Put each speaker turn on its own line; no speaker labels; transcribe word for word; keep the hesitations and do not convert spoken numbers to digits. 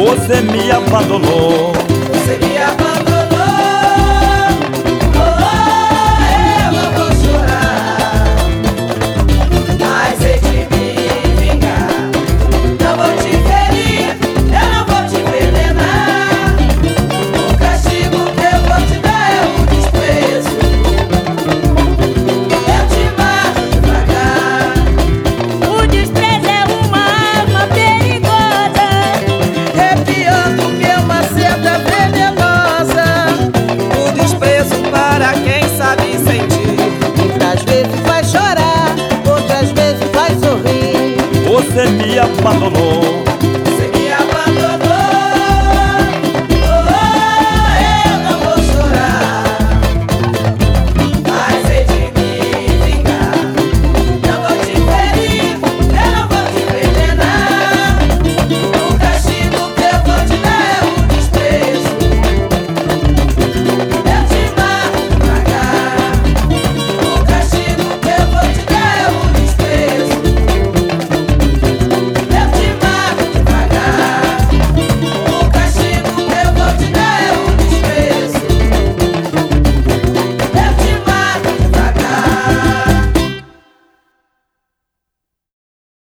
Você me abandonou.
Você me abandonou. Oh, oh, eu não vou chorar, mas hei de me vingar. Não vou te ferir, eu não vou te envenenar. O castigo que eu vou te dar é o desprezo. Eu te mato devagar.
O desprezo é uma arma perigosa,
É pior do que uma seta venenosa. O desprezo para quem sabe sentir. Muitas vezes vai chorar, outras vezes vai sorrir.
Você me abandonou.